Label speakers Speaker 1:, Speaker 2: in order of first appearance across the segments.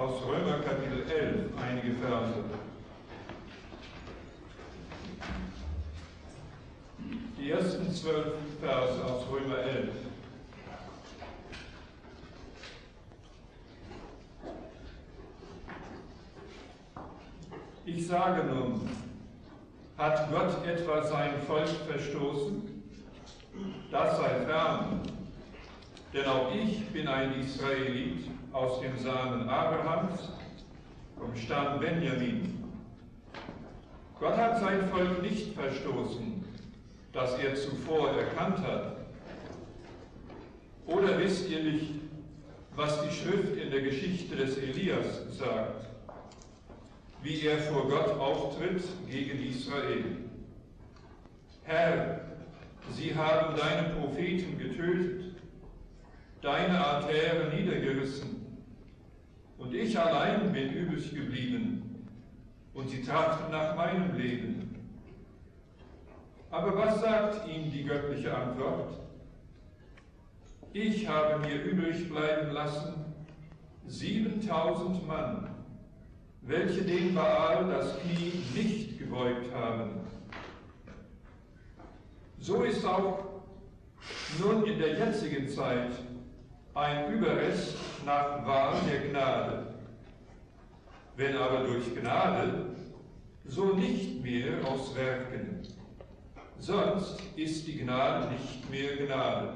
Speaker 1: aus Römer Kapitel 11 einige Verse. Die ersten 12 Verse aus Römer 11. Ich sage nun, hat Gott etwa sein Volk verstoßen? Das sei fern, denn auch ich bin ein Israelit aus dem Samen Abrahams, vom Stamm Benjamin. Gott hat sein Volk nicht verstoßen, das er zuvor erkannt hat. Oder wisst ihr nicht, was die Schrift in der Geschichte des Elias sagt, wie er vor Gott auftritt gegen Israel? Herr, sie haben deine Propheten getötet, deine Altäre niedergerissen, und ich allein bin übrig geblieben, und sie trachten nach meinem Leben. Aber was sagt ihm die göttliche Antwort? Ich habe mir übrig bleiben lassen 7000 Mann, welche dem Baal das Knie nicht gebeugt haben. So ist auch nun in der jetzigen Zeit ein Überrest nach Wahl der Gnade. Wenn aber durch Gnade, so nicht mehr aus Werken. Sonst ist die Gnade nicht mehr Gnade.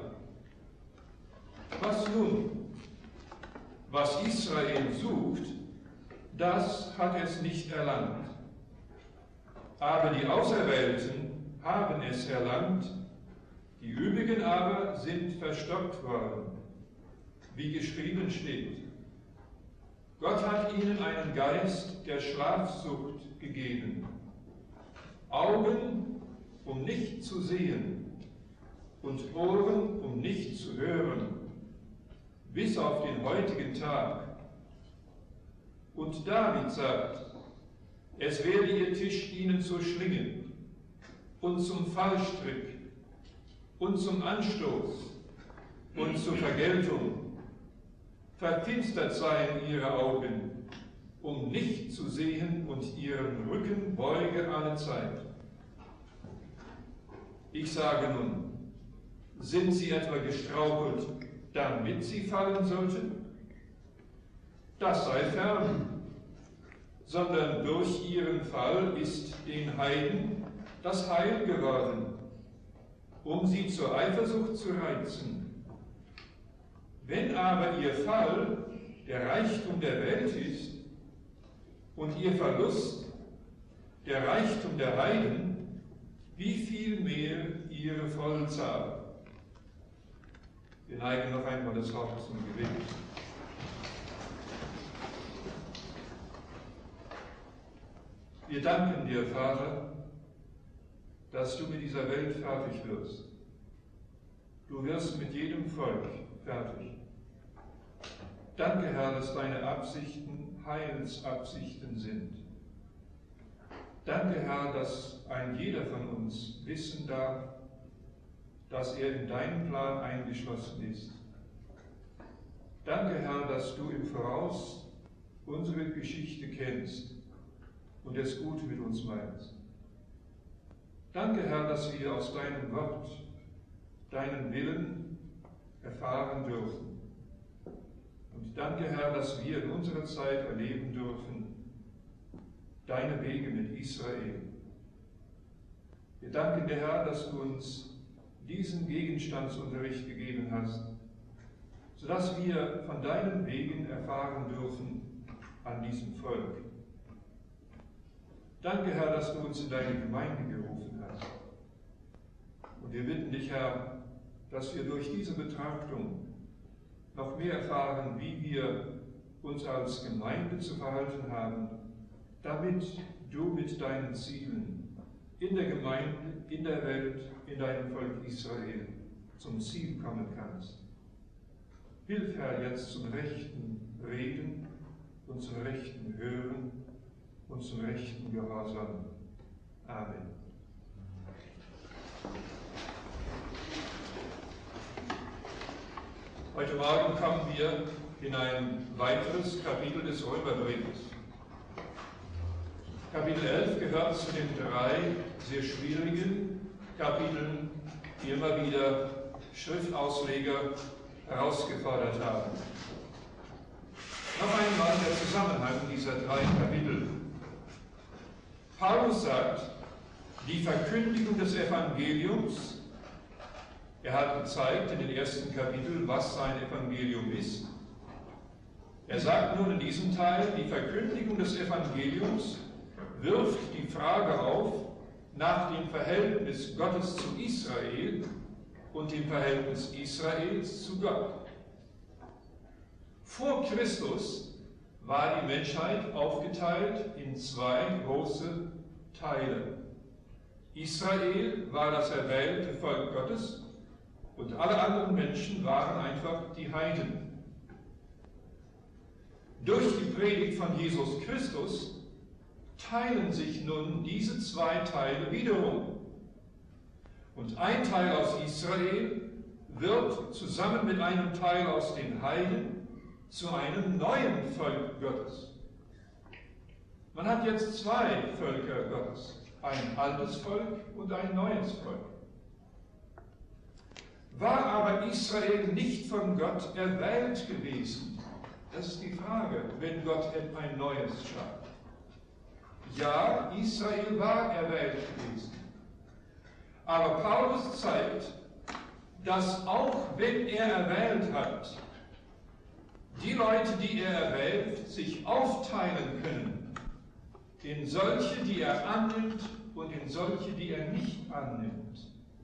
Speaker 1: Was nun? Was Israel sucht, das hat es nicht erlangt. Aber die Auserwählten haben es erlangt, die übrigen aber sind verstockt worden, wie geschrieben steht. Gott hat ihnen einen Geist der Schlafsucht gegeben, Augen, um nicht zu sehen, und Ohren, um nicht zu hören, bis auf den heutigen Tag. Und David sagt, es werde ihr Tisch ihnen zur Schlinge und zum Fallstrick und zum Anstoß und zur Vergeltung. Verfinstert seien ihre Augen, um nicht zu sehen, und ihren Rücken beuge alle Zeit. Ich sage nun, sind sie etwa gestrauchelt, damit sie fallen sollten? Das sei fern, sondern durch ihren Fall ist den Heiden das Heil geworden, um sie zur Eifersucht zu reizen. Wenn aber ihr Fall der Reichtum der Welt ist und ihr Verlust der Reichtum der Heiden, wie viel mehr ihre Vollzahl? Wir neigen noch einmal das Haupt zum Gebet. Wir danken dir, Vater, dass du mit dieser Welt fertig wirst. Du wirst mit jedem Volk fertig. Danke, Herr, dass deine Absichten Heilsabsichten sind. Danke, Herr, dass ein jeder von uns wissen darf, dass er in deinen Plan eingeschlossen ist. Danke, Herr, dass du im Voraus unsere Geschichte kennst und es gut mit uns meinst. Danke, Herr, dass wir aus deinem Wort deinen Willen erfahren dürfen. Und danke, Herr, dass wir in unserer Zeit erleben dürfen deine Wege mit Israel. Wir danken dir, Herr, dass du uns diesen Gegenstandsunterricht gegeben hast, sodass wir von deinen Wegen erfahren dürfen an diesem Volk. Danke, Herr, dass du uns in deine Gemeinde gerufen hast. Und wir bitten dich, Herr, dass wir durch diese Betrachtung noch mehr erfahren, wie wir uns als Gemeinde zu verhalten haben, damit du mit deinen Zielen in der Gemeinde, in der Welt, in deinem Volk Israel zum Ziel kommen kannst. Hilf, Herr, jetzt zum rechten Reden und zum rechten Hören und zum rechten Gehorsam. Amen. Heute Morgen kommen wir in ein weiteres Kapitel des Römerbriefes. Kapitel 11 gehört zu den 3 sehr schwierigen Kapiteln, die immer wieder Schriftausleger herausgefordert haben. Noch einmal der Zusammenhang dieser 3 Kapitel. Paulus sagt, die Verkündigung des Evangeliums, er hat gezeigt in den ersten Kapiteln, was sein Evangelium ist. Er sagt nun in diesem Teil, die Verkündigung des Evangeliums wirft die Frage auf nach dem Verhältnis Gottes zu Israel und dem Verhältnis Israels zu Gott. Vor Christus war die Menschheit aufgeteilt in 2 große Teile. Israel war das erwählte Volk Gottes und alle anderen Menschen waren einfach die Heiden. Durch die Predigt von Jesus Christus teilen sich nun diese 2 Teile wiederum. Und ein Teil aus Israel wird zusammen mit einem Teil aus den Heiden zu einem neuen Volk Gottes. Man hat jetzt 2 Völker Gottes, ein altes Volk und ein neues Volk. War aber Israel nicht von Gott erwählt gewesen? Das ist die Frage, wenn Gott ein neues schafft. Ja, Israel war erwählt gewesen. Aber Paulus zeigt, dass auch wenn er erwählt hat, die Leute, die er erwählt, sich aufteilen können in solche, die er annimmt und in solche, die er nicht annimmt.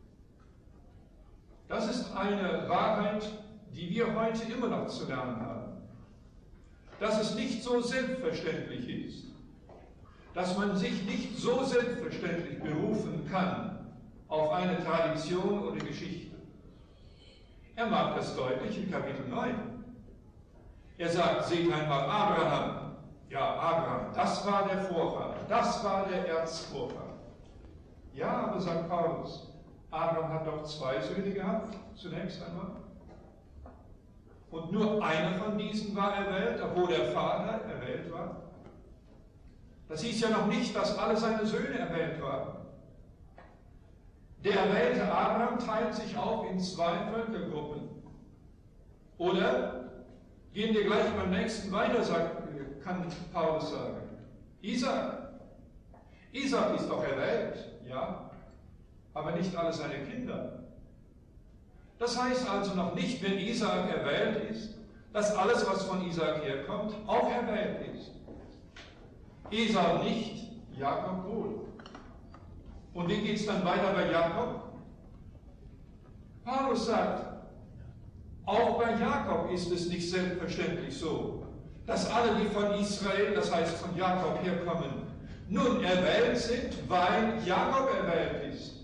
Speaker 1: Das ist eine Wahrheit, die wir heute immer noch zu lernen haben. Dass es nicht so selbstverständlich ist, dass man sich nicht so selbstverständlich berufen kann auf eine Tradition oder Geschichte. Er macht das deutlich in Kapitel 9. Er sagt, seht einmal Abraham. Ja, Abraham, das war der Vorvater, das war der Erzvorvater. Ja, aber sagt Paulus, Abraham hat doch 2 Söhne gehabt, zunächst einmal. Und nur einer von diesen war erwählt, obwohl der Vater erwählt war. Das hieß ja noch nicht, dass alle seine Söhne erwählt waren. Der erwählte Abraham teilt sich auf in 2 Völkergruppen. Oder gehen wir gleich beim nächsten weiter, kann Paulus sagen. Isaac. Isaac ist doch erwählt, ja, aber nicht alle seine Kinder. Das heißt also noch nicht, wenn Isaak erwählt ist, dass alles, was von Isaak herkommt, auch erwählt ist. Esau nicht, Jakob wohl. Und wie geht es dann weiter bei Jakob? Paulus sagt, auch bei Jakob ist es nicht selbstverständlich so, dass alle, die von Israel, das heißt von Jakob herkommen, nun erwählt sind, weil Jakob erwählt ist.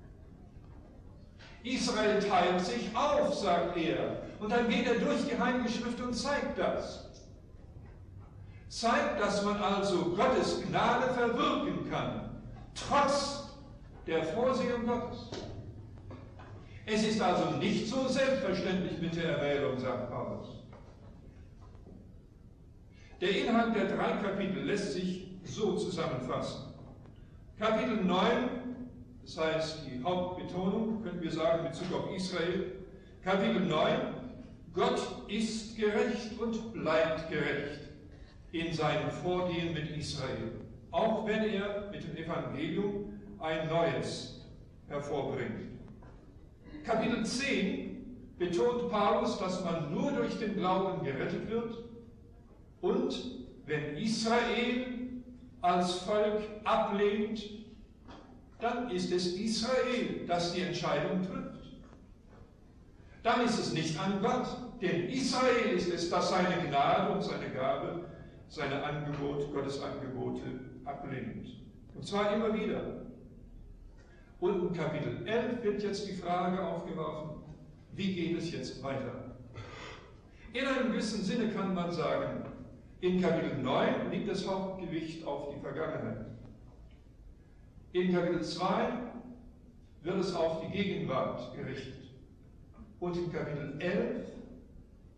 Speaker 1: Israel teilt sich auf, sagt er. Und dann geht er durch die Heilige Schrift und zeigt das. Zeigt, dass man also Gottes Gnade verwirken kann, trotz der Vorsehung Gottes. Es ist also nicht so selbstverständlich mit der Erwählung, sagt Paulus. Der Inhalt der 3 Kapitel lässt sich so zusammenfassen. Kapitel 9, das heißt die Hauptbetonung, könnten wir sagen in Bezug auf Israel. Kapitel 9, Gott ist gerecht und bleibt gerecht in seinem Vorgehen mit Israel, auch wenn er mit dem Evangelium ein neues hervorbringt. Kapitel 10 betont Paulus, dass man nur durch den Glauben gerettet wird und wenn Israel als Volk ablehnt, dann ist es Israel, das die Entscheidung trifft. Dann ist es nicht an Gott, denn Israel ist es, das seine Gnade und seine Gabe, seine Angebote, Gottes Angebote ablehnt. Und zwar immer wieder. Und in Kapitel 11 wird jetzt die Frage aufgeworfen, wie geht es jetzt weiter? In einem gewissen Sinne kann man sagen, in Kapitel 9 liegt das Hauptgewicht auf die Vergangenheit. In Kapitel 2 wird es auf die Gegenwart gerichtet. Und in Kapitel 11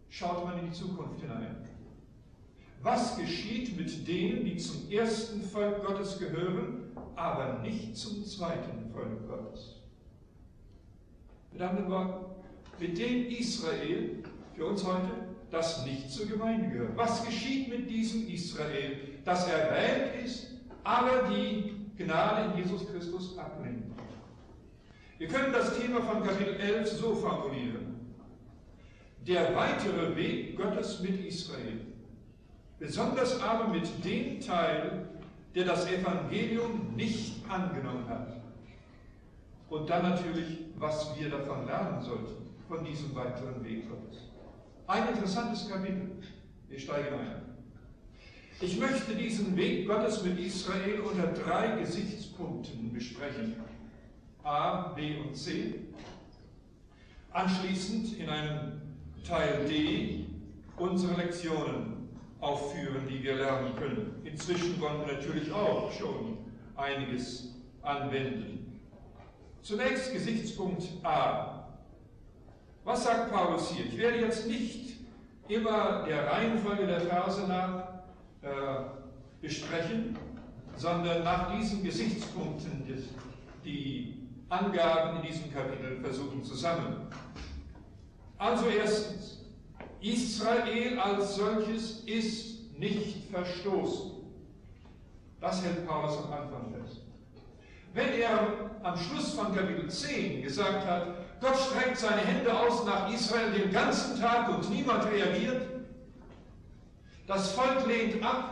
Speaker 1: schaut man in die Zukunft hinein. Was geschieht mit denen, die zum ersten Volk Gottes gehören, aber nicht zum zweiten Volk Gottes? Mit anderen Worten, mit dem Israel für uns heute, das nicht zur Gemeinde gehört. Was geschieht mit diesem Israel, das erwählt ist, aber die Gnade in Jesus Christus ablehnt? Wir können das Thema von Kapitel 11 so formulieren: Der weitere Weg Gottes mit Israel, besonders aber mit dem Teil, der das Evangelium nicht angenommen hat. Und dann natürlich, was wir davon lernen sollten, von diesem weiteren Weg Gottes. Ein interessantes Kapitel. Wir steigen ein. Ich möchte diesen Weg Gottes mit Israel unter 3 Gesichtspunkten besprechen. A, B und C. Anschließend in einem Teil D unsere Lektionen aufführen, die wir lernen können. Inzwischen wollen wir natürlich auch schon einiges anwenden. Zunächst Gesichtspunkt A. Was sagt Paulus hier? Ich werde jetzt nicht immer der Reihenfolge der Verse nach besprechen, sondern nach diesen Gesichtspunkten die Angaben in diesem Kapitel versuchen zu sammeln. Also erstens, Israel als solches ist nicht verstoßen. Das hält Paulus am Anfang fest. Wenn er am Schluss von Kapitel 10 gesagt hat, Gott streckt seine Hände aus nach Israel den ganzen Tag und niemand reagiert, das Volk lehnt ab,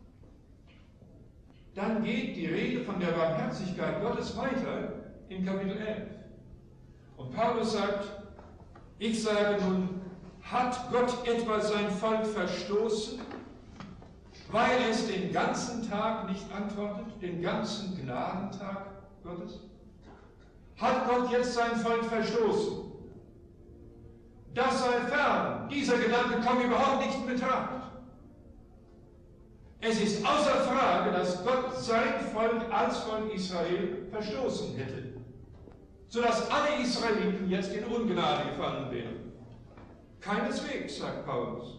Speaker 1: dann geht die Rede von der Barmherzigkeit Gottes weiter in Kapitel 11. Und Paulus sagt, ich sage nun, hat Gott etwa sein Volk verstoßen, weil es den ganzen Tag nicht antwortet, den ganzen Gnadentag Gottes? Hat Gott jetzt sein Volk verstoßen? Das sei fern. Dieser Gedanke kommt überhaupt nicht in Betracht. Es ist außer Frage, dass Gott sein Volk als Volk Israel verstoßen hätte, sodass alle Israeliten jetzt in Ungnade gefallen wären. Keineswegs, sagt Paulus.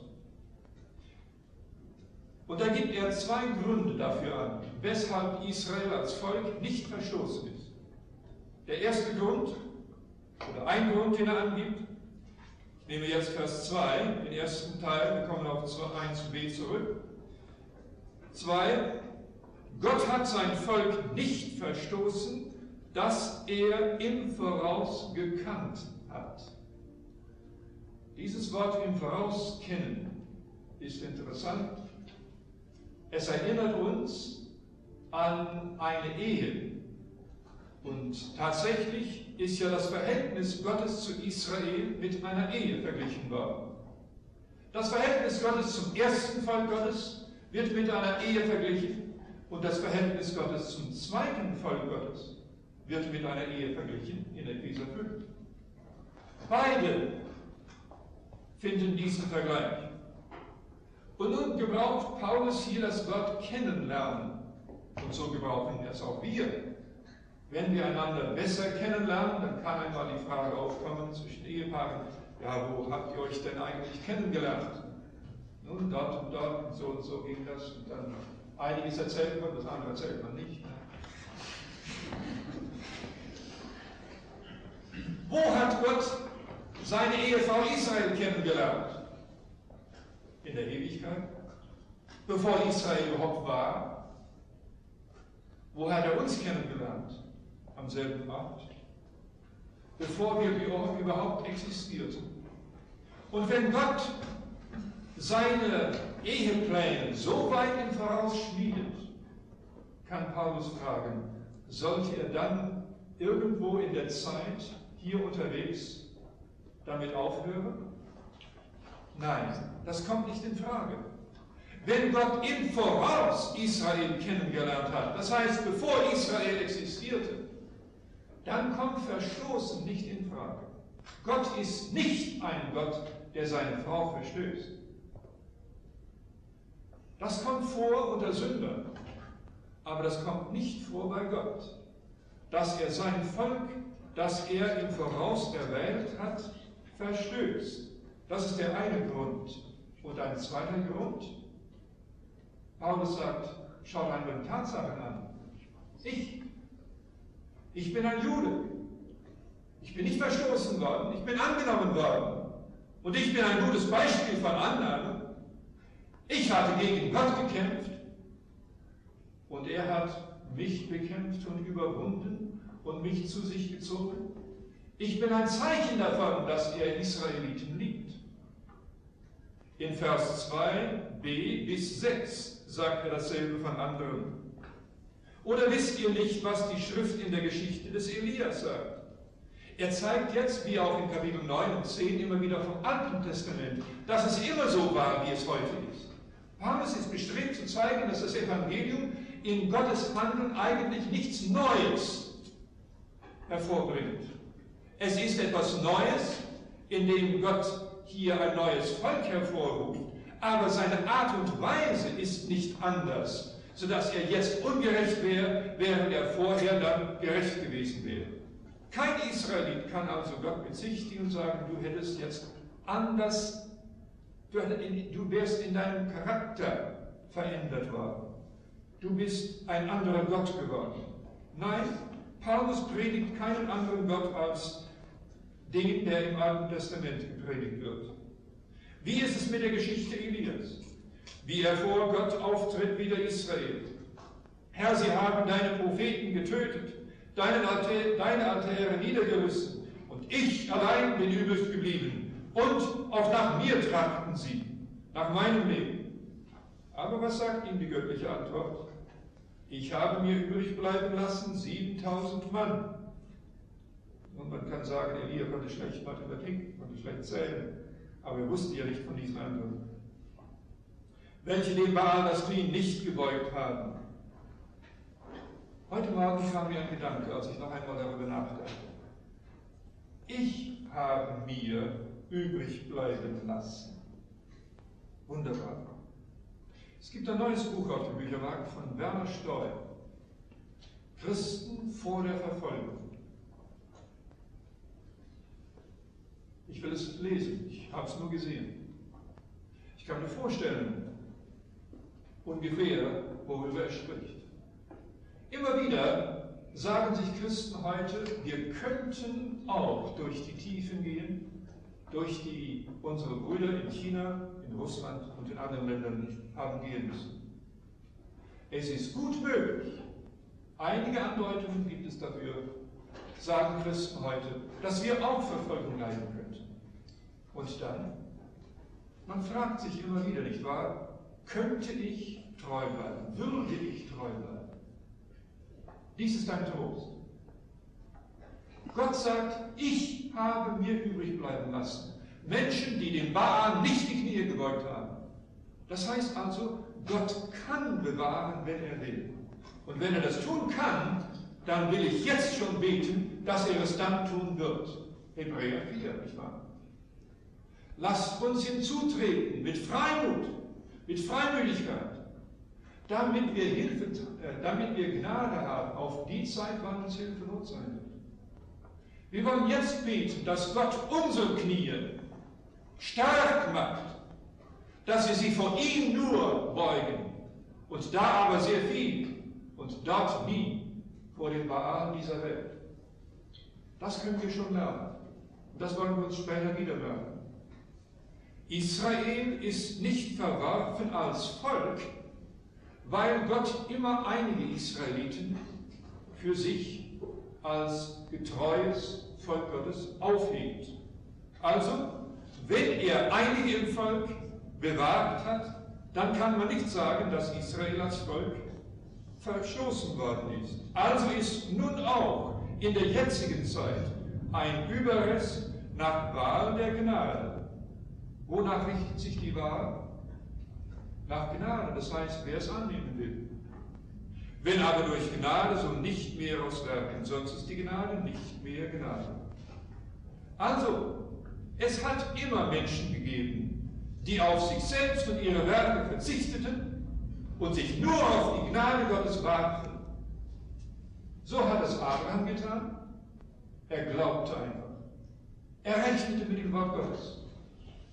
Speaker 1: Und da gibt er 2 Gründe dafür an, weshalb Israel als Volk nicht verstoßen ist. Der erste Grund, oder ein Grund, den er angibt, ich nehme jetzt Vers 2, den ersten Teil, wir kommen auf 1b zurück. 2. Gott hat sein Volk nicht verstoßen, das er im Voraus gekannt hat. Dieses Wort im Voraus kennen ist interessant. Es erinnert uns an eine Ehe. Und tatsächlich ist ja das Verhältnis Gottes zu Israel mit einer Ehe verglichen worden. Das Verhältnis Gottes zum ersten Volk Gottes wird mit einer Ehe verglichen und das Verhältnis Gottes zum zweiten Volk Gottes wird mit einer Ehe verglichen in Epheser 5. Beide finden diesen Vergleich. Und nun gebraucht Paulus hier das Wort kennenlernen. Und so gebrauchen wir es auch wir. Wenn wir einander besser kennenlernen, dann kann einmal die Frage aufkommen zwischen Ehepaaren, ja, wo habt ihr euch denn eigentlich kennengelernt? Nun, dort und so ging das. Und dann einiges erzählt man, das andere erzählt man nicht. Wo hat Gott seine Ehefrau Israel kennengelernt? In der Ewigkeit, bevor Israel überhaupt war. Wo hat er uns kennengelernt? Am selben Ort. Bevor wir überhaupt existierten. Und wenn Gott seine Ehepläne so weit im Voraus schmiedet, kann Paulus fragen, sollte er dann irgendwo in der Zeit hier unterwegs damit aufhören? Nein, das kommt nicht in Frage. Wenn Gott im Voraus Israel kennengelernt hat, das heißt, bevor Israel existierte, dann kommt Verstoßen nicht in Frage. Gott ist nicht ein Gott, der seine Frau verstößt. Das kommt vor unter Sündern, aber das kommt nicht vor bei Gott, dass er sein Volk, das er im Voraus erwählt hat, verstößt. Das ist der eine Grund. Und ein zweiter Grund, Paulus sagt, schau einmal die Tatsachen an. Ich bin ein Jude. Ich bin nicht verstoßen worden, ich bin angenommen worden. Und ich bin ein gutes Beispiel von Annahme. Ich hatte gegen Gott gekämpft und er hat mich bekämpft und überwunden und mich zu sich gezogen. Ich bin ein Zeichen davon, dass er Israeliten liebt. In Vers 2b bis 6 sagt er dasselbe von anderen. Oder wisst ihr nicht, was die Schrift in der Geschichte des Elias sagt? Er zeigt jetzt, wie auch in Kapitel 9 und 10 immer wieder vom Alten Testament, dass es immer so war, wie es heute ist. Paulus ist bestrebt zu zeigen, dass das Evangelium in Gottes Handeln eigentlich nichts Neues hervorbringt. Es ist etwas Neues, indem Gott hier ein neues Volk hervorruft, aber seine Art und Weise ist nicht anders, sodass er jetzt ungerecht wäre, während er vorher dann gerecht gewesen wäre. Kein Israelit kann also Gott bezichtigen und sagen, du hättest jetzt anders, du wärst in deinem Charakter verändert worden. Du bist ein anderer Gott geworden. Nein, Paulus predigt keinen anderen Gott als den, der im Alten Testament gepredigt wird. Wie ist es mit der Geschichte Elias? Wie er vor Gott auftritt wie der Israel. Herr, sie haben deine Propheten getötet, deine Altäre niedergerissen, und ich allein bin übrig geblieben, und auch nach mir tragten sie, nach meinem Leben. Aber was sagt ihm die göttliche Antwort? Ich habe mir übrig bleiben lassen 7000 Mann. Und man kann sagen, Elia konnte schlecht Mathematik, konnte schlecht zählen, aber er wusste ja nicht von diesen anderen. Welche dem Baal das Knie nicht gebeugt haben. Heute Morgen kam mir ein Gedanke, als ich noch einmal darüber nachdachte. Ich habe mir übrig bleiben lassen. Wunderbar. Es gibt ein neues Buch auf dem Büchermarkt von Werner Stoll. Christen vor der Verfolgung. Ich will es lesen, ich habe es nur gesehen. Ich kann mir vorstellen, ungefähr, worüber er spricht. Immer wieder sagen sich Christen heute, wir könnten auch durch die Tiefen gehen, durch die unsere Brüder in China, in Russland und in anderen Ländern haben gehen müssen. Es ist gut möglich, einige Andeutungen gibt es dafür, sagen Christen heute, dass wir auch Verfolgung leiden könnten. Und dann, man fragt sich immer wieder, nicht wahr, könnte ich treu bleiben? Würde ich treu bleiben? Dies ist ein Trost. Gott sagt, ich habe mir übrig bleiben lassen. Menschen, die dem Baal nicht die Knie gebeugt haben. Das heißt also, Gott kann bewahren, wenn er will. Und wenn er das tun kann, dann will ich jetzt schon beten, dass er es dann tun wird. Hebräer 4, nicht wahr? Lasst uns hinzutreten mit Freimut, mit Freimütigkeit, damit wir Gnade haben auf die Zeit, wann uns Hilfe Not sein wird. Wir wollen jetzt beten, dass Gott unsere Knie stark macht, dass wir sie vor ihm nur beugen und da aber sehr viel und dort nie vor den Baalen dieser Welt. Das können wir schon lernen. Und das wollen wir uns später wieder lernen. Israel ist nicht verworfen als Volk, weil Gott immer einige Israeliten für sich als getreues Volk Gottes aufhebt. Also, wenn er einige im Volk bewahrt hat, dann kann man nicht sagen, dass Israel als Volk verstoßen worden ist. Also ist nun auch in der jetzigen Zeit ein Überrest nach Wahl der Gnade. Wonach richtet sich die Wahl? Nach Gnade, das heißt, wer es annehmen will. Wenn aber durch Gnade, so nicht mehr aus Werken, sonst ist die Gnade nicht mehr Gnade. Also, es hat immer Menschen gegeben, die auf sich selbst und ihre Werke verzichteten und sich nur auf die Gnade Gottes warfen. So hat es Abraham getan. Er glaubte einfach. Er rechnete mit dem Wort Gottes.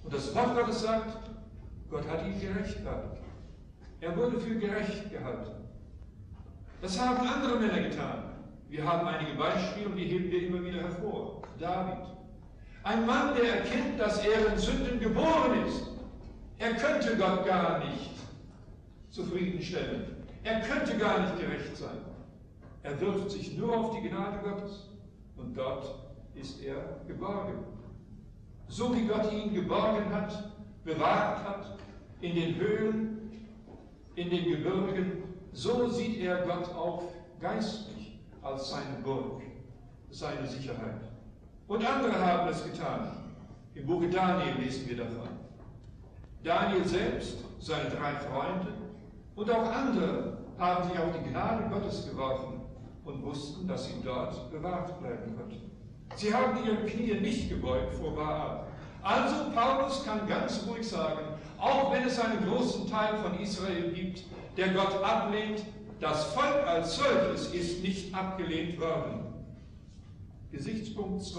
Speaker 1: Und das Wort Gottes sagt, Gott hat ihn gerecht gehalten. Er wurde für gerecht gehalten. Das haben andere Männer getan. Wir haben einige Beispiele und die heben wir immer wieder hervor. David. Ein Mann, der erkennt, dass er in Sünden geboren ist. Er könnte Gott gar nicht zufriedenstellen. Er könnte gar nicht gerecht sein. Er wirft sich nur auf die Gnade Gottes und dort ist er geborgen. So wie Gott ihn geborgen hat, bewahrt hat, in den Höhen, in den Gebirgen, so sieht er Gott auch geistlich als seine Burg, seine Sicherheit. Und andere haben es getan. Im Buche Daniel lesen wir davon. Daniel selbst, seine 3 Freunde und auch andere haben sich auf die Gnade Gottes geworfen und wussten, dass sie dort bewahrt bleiben konnten. Sie haben ihre Knie nicht gebeugt vor Baal. Also Paulus kann ganz ruhig sagen, auch wenn es einen großen Teil von Israel gibt, der Gott ablehnt, das Volk als solches ist nicht abgelehnt worden. Gesichtspunkt 2.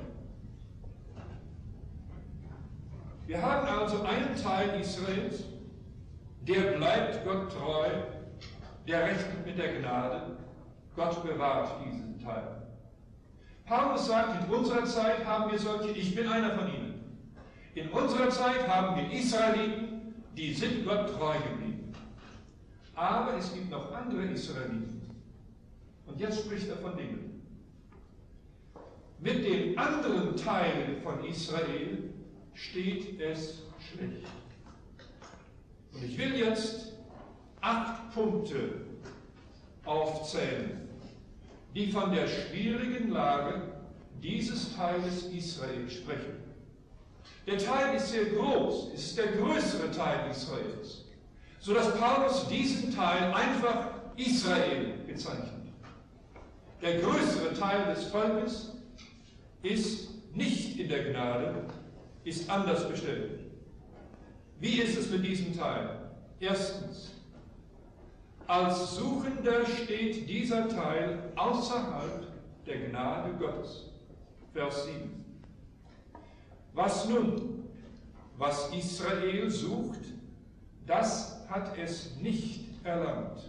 Speaker 1: Wir haben also einen Teil Israels, der bleibt Gott treu, der rechnet mit der Gnade. Gott bewahrt diesen Teil. Paulus sagt, in unserer Zeit haben wir solche, ich bin einer von ihnen. In unserer Zeit haben wir Israeliten, die sind Gott treu geblieben. Aber es gibt noch andere Israeliten. Und jetzt spricht er von denen. Mit den anderen Teilen von Israel steht es schlecht. Und ich will jetzt 8 Punkte aufzählen, die von der schwierigen Lage dieses Teiles Israel sprechen. Der Teil ist sehr groß, es ist der größere Teil Israels, sodass Paulus diesen Teil einfach Israel bezeichnet. Der größere Teil des Volkes ist nicht in der Gnade, ist anders bestellt. Wie ist es mit diesem Teil? Erstens, als Suchender steht dieser Teil außerhalb der Gnade Gottes. Vers 7. Was nun? Was Israel sucht, das hat es nicht erlangt.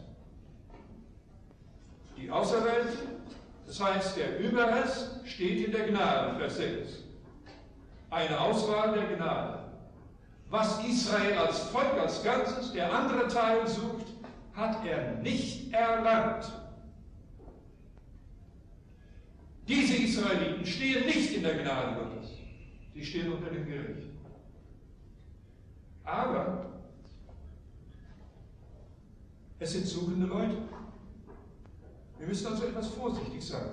Speaker 1: Die Auserwählten, das heißt der Überrest, steht in der Gnade, Vers 6. Eine Auswahl der Gnade. Was Israel als Volk, als Ganzes, der andere Teil sucht, hat er nicht erlangt. Diese Israeliten stehen nicht in der Gnade Gottes. Sie stehen unter dem Gericht. Aber es sind suchende Leute. Wir müssen also etwas vorsichtig sein.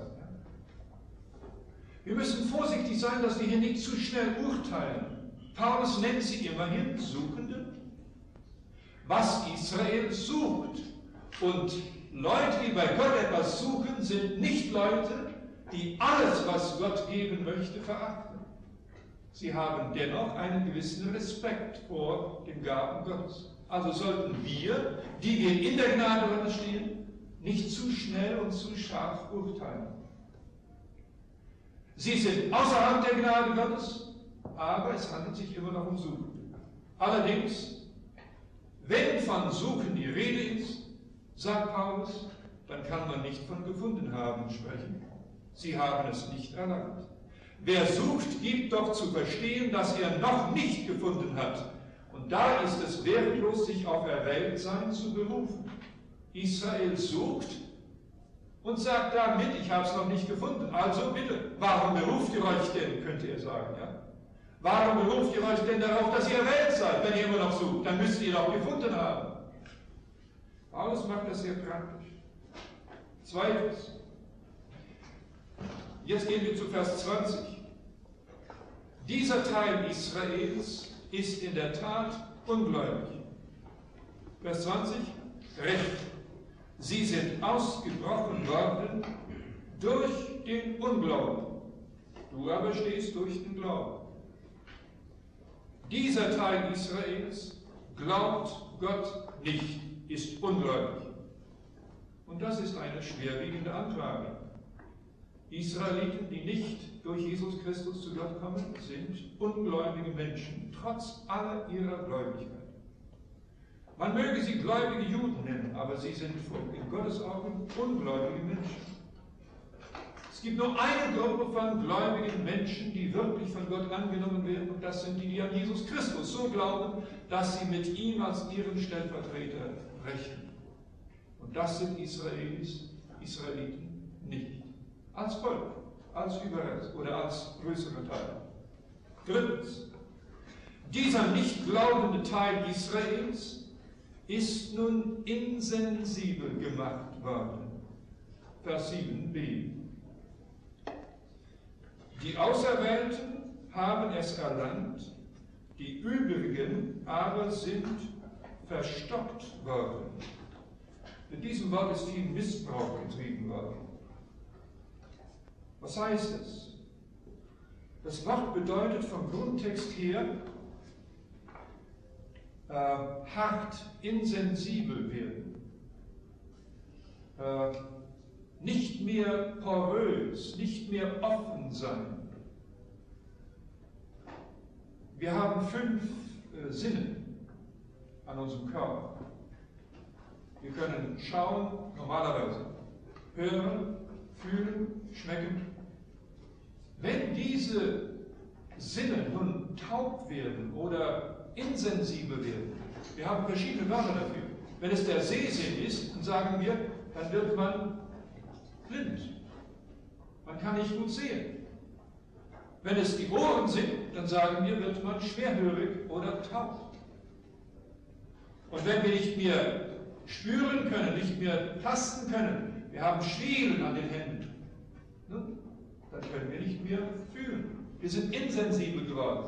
Speaker 1: Wir müssen vorsichtig sein, dass wir hier nicht zu schnell urteilen. Paulus nennt sie immerhin Suchende. Was Israel sucht. Und Leute, die bei Gott etwas suchen, sind nicht Leute, die alles, was Gott geben möchte, verachten. Sie haben dennoch einen gewissen Respekt vor den Gaben Gottes. Also sollten wir, die wir in der Gnade Gottes stehen, nicht zu schnell und zu scharf urteilen. Sie sind außerhalb der Gnade Gottes, aber es handelt sich immer noch um Suchen. Allerdings, wenn von Suchen die Rede ist, sagt Paulus, dann kann man nicht von gefunden haben sprechen. Sie haben es nicht erlangt. Wer sucht, gibt doch zu verstehen, dass er noch nicht gefunden hat. Und da ist es wertlos, sich auf Erwähltsein zu berufen. Israel sucht und sagt damit, ich habe es noch nicht gefunden. Also bitte, warum beruft ihr euch denn, könnte er sagen. Ja? Warum beruft ihr euch denn darauf, dass ihr erwählt seid, wenn ihr immer noch sucht? Dann müsst ihr doch gefunden haben. Paulus macht das sehr praktisch. Zweitens, jetzt gehen wir zu Vers 20. Dieser Teil Israels ist in der Tat ungläubig. Vers 20, Recht. Sie sind ausgebrochen worden durch den Unglauben. Du aber stehst durch den Glauben. Dieser Teil Israels glaubt Gott nicht, ist ungläubig. Und das ist eine schwerwiegende Anklage. Israeliten, die nicht durch Jesus Christus zu Gott kommen, sind ungläubige Menschen, trotz aller ihrer Gläubigkeit. Man möge sie gläubige Juden nennen, aber sie sind in Gottes Augen ungläubige Menschen. Es gibt nur eine Gruppe von gläubigen Menschen, die wirklich von Gott angenommen werden, und das sind die, die an Jesus Christus so glauben, dass sie mit ihm als ihren Stellvertreter rechnen. Und das sind Israeliten nicht. Als Volk, als Überrest oder als größere Teil. Drittens, dieser nicht glaubende Teil Israels ist nun insensibel gemacht worden. Vers 7b. Die Auserwählten haben es erlangt, die übrigen aber sind verstockt worden. Mit diesem Wort ist viel Missbrauch getrieben worden. Was heißt es? Das Wort bedeutet vom Grundtext her hart, insensibel werden. Nicht mehr porös, nicht mehr offen sein. Wir haben 5 Sinne an unserem Körper. Wir können schauen, normalerweise, hören, fühlen, schmecken. Wenn diese Sinne nun taub werden oder insensibel werden, wir haben verschiedene Wörter dafür. Wenn es der Sehsinn ist, dann sagen wir, dann wird man blind. Man kann nicht gut sehen. Wenn es die Ohren sind, dann sagen wir, wird man schwerhörig oder taub. Und wenn wir nicht mehr spüren können, nicht mehr tasten können, wir haben Schwielen an den Händen, dann können wir nicht mehr fühlen. Wir sind insensibel geworden.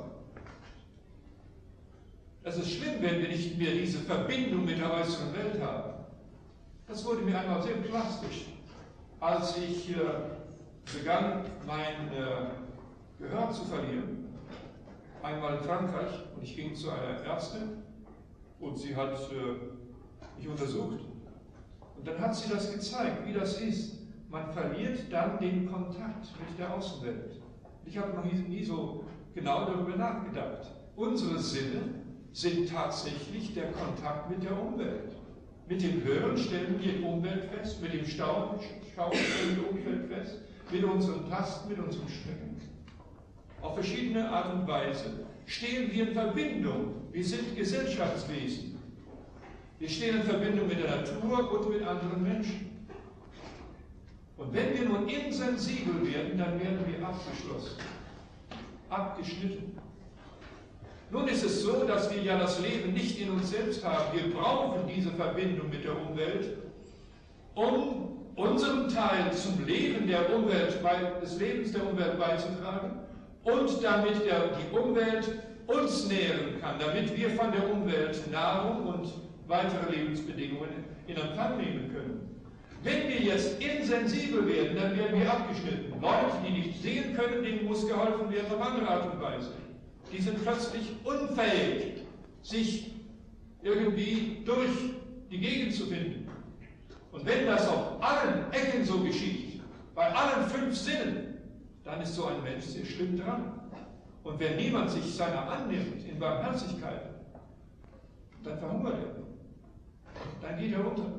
Speaker 1: Es ist schlimm, wenn wir nicht mehr diese Verbindung mit der äußeren Welt haben. Das wurde mir einmal sehr plastisch, als ich begann, mein Gehör zu verlieren. Einmal in Frankreich, und ich ging zu einer Ärztin und sie hat mich untersucht. Und dann hat sie das gezeigt, wie das ist. Man verliert dann den Kontakt mit der Außenwelt. Ich habe noch nie so genau darüber nachgedacht. Unsere Sinne sind tatsächlich der Kontakt mit der Umwelt. Mit dem Hören stellen wir die Umwelt fest, mit dem Schauen stellen wir die Umwelt fest, mit unseren Tasten, mit unserem Schmecken. Auf verschiedene Art und Weise stehen wir in Verbindung. Wir sind Gesellschaftswesen. Wir stehen in Verbindung mit der Natur und mit anderen Menschen. Und wenn wir nun insensibel werden, dann werden wir abgeschlossen, abgeschnitten. Nun ist es so, dass wir ja das Leben nicht in uns selbst haben. Wir brauchen diese Verbindung mit der Umwelt, um unseren Teil zum Leben der Umwelt, des Lebens der Umwelt beizutragen und damit die Umwelt uns nähren kann, damit wir von der Umwelt Nahrung und weitere Lebensbedingungen in Empfang nehmen können. Wenn wir jetzt insensibel werden, dann werden wir abgeschnitten. Leute, die nicht sehen können, denen muss geholfen werden auf andere Art und Weise. Die sind plötzlich unfähig, sich irgendwie durch die Gegend zu finden. Und wenn das auf allen Ecken so geschieht, bei allen 5 Sinnen, dann ist so ein Mensch sehr schlimm dran. Und wenn niemand sich seiner annimmt in Barmherzigkeit, dann verhungert er. Dann geht er unter.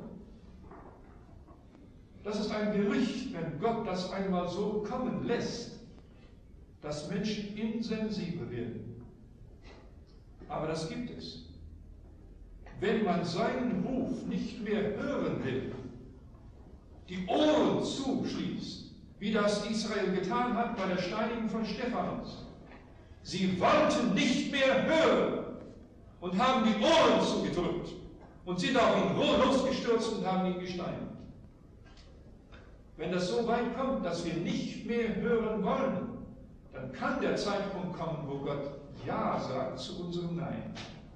Speaker 1: Das ist ein Gericht, wenn Gott das einmal so kommen lässt, dass Menschen insensibel werden. Aber das gibt es. Wenn man seinen Ruf nicht mehr hören will, die Ohren zuschließt, wie das Israel getan hat bei der Steinigung von Stephanus. Sie wollten nicht mehr hören und haben die Ohren zugedrückt und sind auf ihn losgestürzt und haben ihn gesteinigt. Wenn das so weit kommt, dass wir nicht mehr hören wollen, dann kann der Zeitpunkt kommen, wo Gott Ja sagt zu unserem Nein.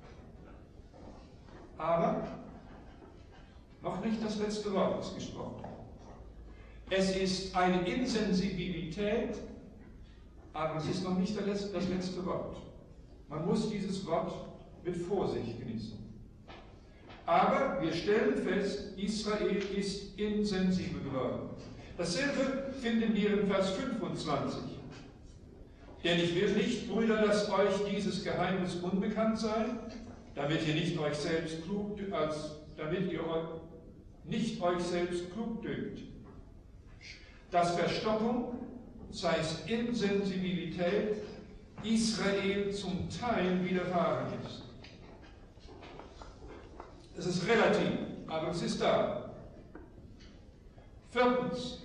Speaker 1: Aber noch nicht das letzte Wort ist gesprochen. Es ist eine Insensibilität, aber es ist noch nicht das letzte Wort. Man muss dieses Wort mit Vorsicht genießen. Aber wir stellen fest, Israel ist insensibel geworden. Dasselbe finden wir in Vers 25. Denn ich will nicht, Brüder, dass euch dieses Geheimnis unbekannt sei, damit ihr nicht euch selbst klug dünkt, dass Verstockung, sei es Insensibilität, Israel zum Teil widerfahren ist. Es ist relativ, aber es ist da. Viertens,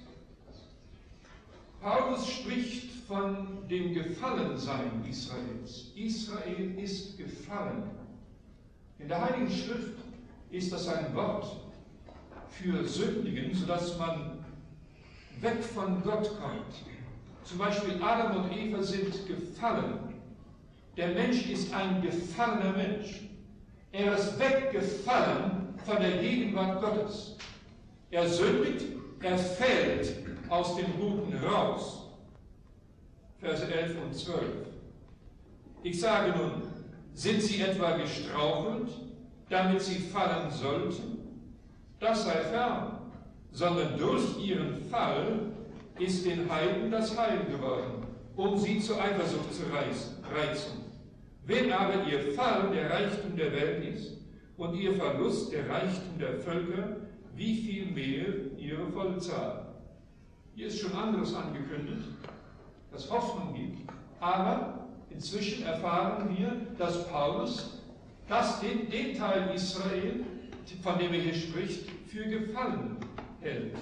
Speaker 1: Paulus spricht von dem Gefallensein Israels. Israel ist gefallen. In der Heiligen Schrift ist das ein Wort für Sündigen, sodass man weg von Gott kommt. Zum Beispiel Adam und Eva sind gefallen. Der Mensch ist ein gefallener Mensch. Er ist weggefallen von der Gegenwart Gottes. Er sündigt, er fällt aus dem Guten raus. Verse 11 und 12. Ich sage nun, sind sie etwa gestrauchelt, damit sie fallen sollten? Das sei fern, sondern durch ihren Fall ist den Heiden das Heil geworden, um sie zur Eifersucht zu reizen. Wenn aber ihr Fall der Reichtum der Welt ist und ihr Verlust der Reichtum der Völker, wie viel mehr ihre Vollzahl? Hier ist schon anderes angekündigt, das Hoffnung gibt, aber inzwischen erfahren wir, dass Paulus den Teil Israel, von dem er hier spricht, für gefallen hält.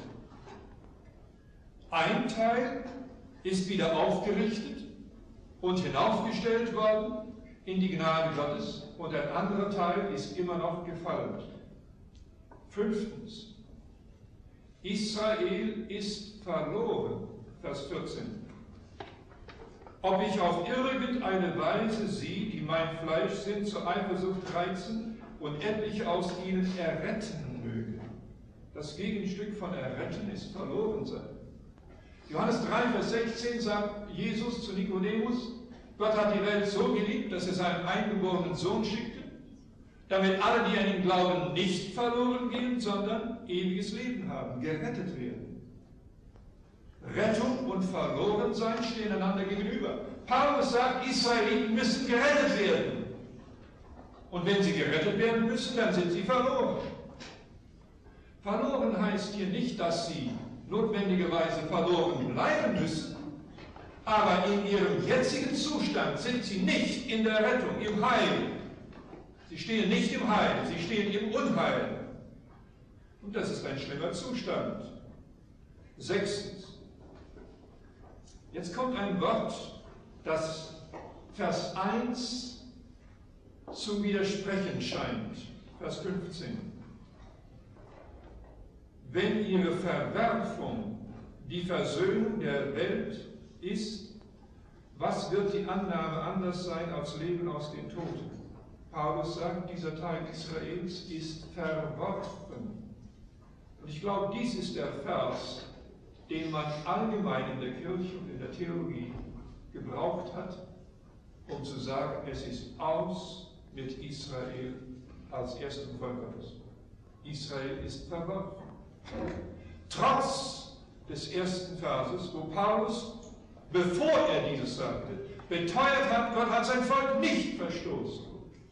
Speaker 1: Ein Teil ist wieder aufgerichtet und hinaufgestellt worden in die Gnade Gottes und ein anderer Teil ist immer noch gefallen. Fünftens, Israel ist verloren, Vers 14. Ob ich auf irgendeine Weise sie, die mein Fleisch sind, zur Eifersucht reizen und etliche aus ihnen erretten möge. Das Gegenstück von erretten ist verloren sein. Johannes 3, Vers 16 sagt Jesus zu Nikodemus, Gott hat die Welt so geliebt, dass er seinen eingeborenen Sohn schickte, damit alle, die an ihn glauben, nicht verloren gehen, sondern ewiges Leben haben, gerettet werden. Rettung und Verlorensein stehen einander gegenüber. Paulus sagt, Israeliten müssen gerettet werden. Und wenn sie gerettet werden müssen, dann sind sie verloren. Verloren heißt hier nicht, dass sie notwendigerweise verloren bleiben müssen, aber in ihrem jetzigen Zustand sind sie nicht in der Rettung, im Heil. Sie stehen nicht im Heil, sie stehen im Unheil. Und das ist ein schlimmer Zustand. Sechstens. Jetzt kommt ein Wort, das Vers 1 zu widersprechen scheint. Vers 15. Wenn ihre Verwerfung die Versöhnung der Welt ist, was wird die Annahme anders sein als Leben aus den Toten? Paulus sagt, dieser Teil Israels ist verworfen. Und ich glaube, dies ist der Vers, den man allgemein in der Kirche und in der Theologie gebraucht hat, um zu sagen, es ist aus mit Israel als erstem Volk Gottes. Israel ist verworfen. Trotz des ersten Verses, wo Paulus, bevor er dieses sagte, beteuert hat, Gott hat sein Volk nicht verstoßen.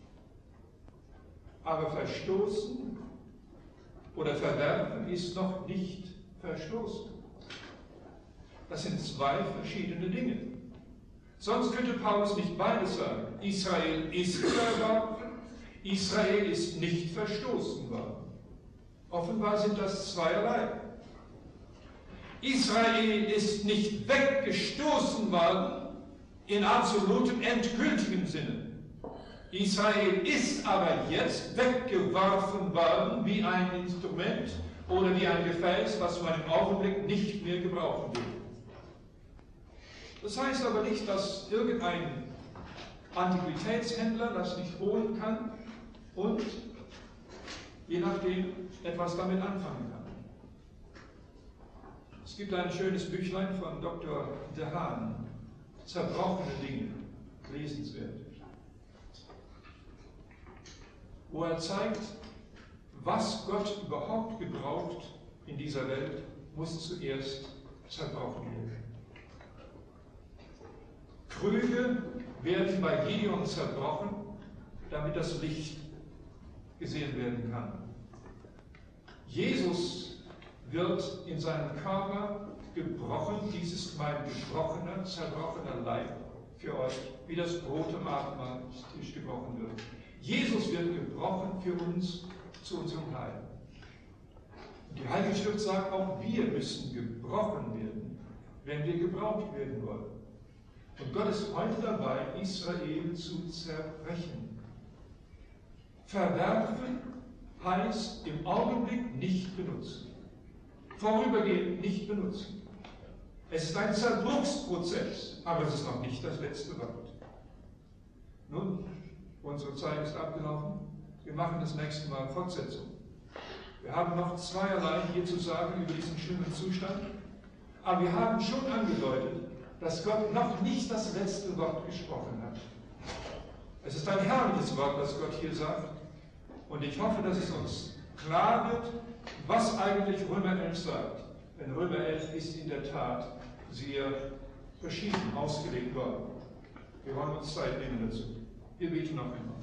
Speaker 1: Aber verstoßen oder verwerfen ist noch nicht verstoßen. Das sind zwei verschiedene Dinge. Sonst könnte Paulus nicht beides sagen. Israel ist verworfen, Israel ist nicht verstoßen worden. Offenbar sind das zweierlei. Israel ist nicht weggestoßen worden in absolutem, endgültigem Sinne. Israel ist aber jetzt weggeworfen worden wie ein Instrument oder wie ein Gefäß, was man im Augenblick nicht mehr gebrauchen will. Das heißt aber nicht, dass irgendein Antiquitätshändler das nicht holen kann und je nachdem etwas damit anfangen kann. Es gibt ein schönes Büchlein von Dr. De Haan, Zerbrochene Dinge, lesenswert, wo er zeigt, was Gott überhaupt gebraucht in dieser Welt, muss zuerst zerbrochen werden. Krüge werden bei Gideon zerbrochen, damit das Licht gesehen werden kann. Jesus wird in seinem Körper gebrochen, dies ist mein gebrochener, zerbrochener Leib für euch, wie das Brot am Abendmahlstisch gebrochen wird. Jesus wird gebrochen für uns zu unserem Heil. Und die Heilige Schrift sagt, auch wir müssen gebrochen werden, wenn wir gebraucht werden wollen. Und Gott ist heute dabei, Israel zu zerbrechen. Verwerfen heißt im Augenblick nicht benutzen. Vorübergehend nicht benutzen. Es ist ein Zerbruchsprozess, aber es ist noch nicht das letzte Wort. Nun, unsere Zeit ist abgelaufen. Wir machen das nächste Mal Fortsetzung. Wir haben noch zweierlei hier zu sagen über diesen schlimmen Zustand, aber wir haben schon angedeutet, dass Gott noch nicht das letzte Wort gesprochen hat. Es ist ein herrliches Wort, das Gott hier sagt, und ich hoffe, dass es uns klar wird, was eigentlich Römer 11 sagt. Denn Römer 11 ist in der Tat sehr verschieden ausgelegt worden. Wir wollen uns Zeit nehmen dazu. Wir beten noch einmal.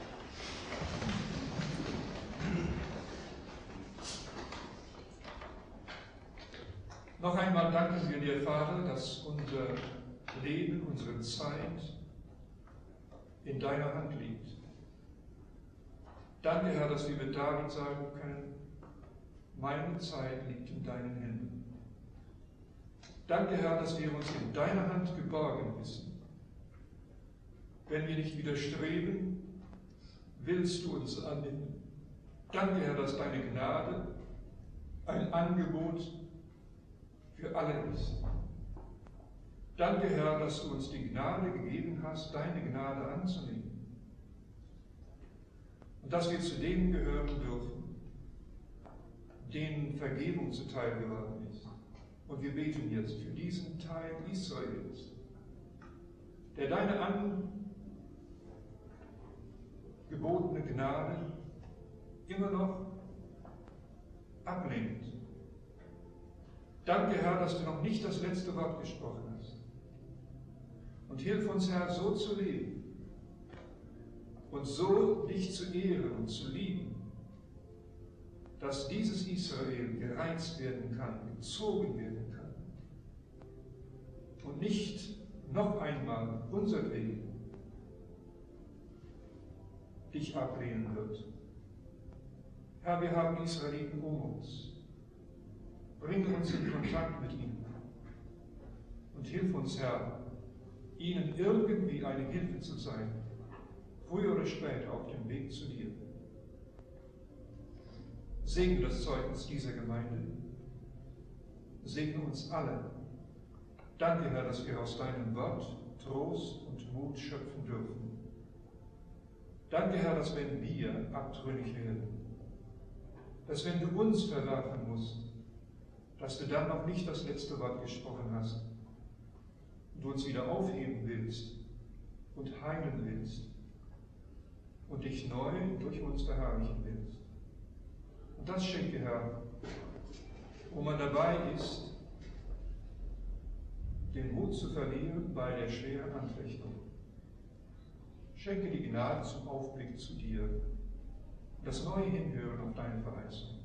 Speaker 1: Noch einmal danken wir dir, Vater, dass unser Leben, unsere Zeit in deiner Hand liegt. Danke, Herr, dass wir mit David sagen können, meine Zeit liegt in deinen Händen. Danke, Herr, dass wir uns in deiner Hand geborgen wissen. Wenn wir nicht widerstreben, willst du uns annehmen. Danke, Herr, dass deine Gnade ein Angebot für alle ist. Danke, Herr, dass du uns die Gnade gegeben hast, deine Gnade anzunehmen. Und dass wir zu denen gehören dürfen, denen Vergebung zuteil geworden ist. Und wir beten jetzt für diesen Teil Israels, der deine angebotene Gnade immer noch ablehnt. Danke, Herr, dass du noch nicht das letzte Wort gesprochen hast. Und hilf uns, Herr, so zu leben und so dich zu ehren und zu lieben, dass dieses Israel gereizt werden kann, gezogen werden kann und nicht noch einmal unsertwegen dich ablehnen wird. Herr, wir haben Israeliten um uns. Bring uns in Kontakt mit ihnen und hilf uns, Herr, ihnen irgendwie eine Hilfe zu sein, früher oder später auf dem Weg zu dir. Segne das Zeugnis dieser Gemeinde. Segne uns alle. Danke, Herr, dass wir aus deinem Wort Trost und Mut schöpfen dürfen. Danke, Herr, dass wenn wir abtrünnig werden, dass wenn du uns verwerfen musst, dass du dann noch nicht das letzte Wort gesprochen hast und du uns wieder aufheben willst und heilen willst und dich neu durch uns verherrlichen willst. Und das schenke, Herr, wo man dabei ist, den Mut zu verlieren bei der schweren Anfechtung. Schenke die Gnade zum Aufblick zu dir, das neue Hinhören auf deine Verheißung.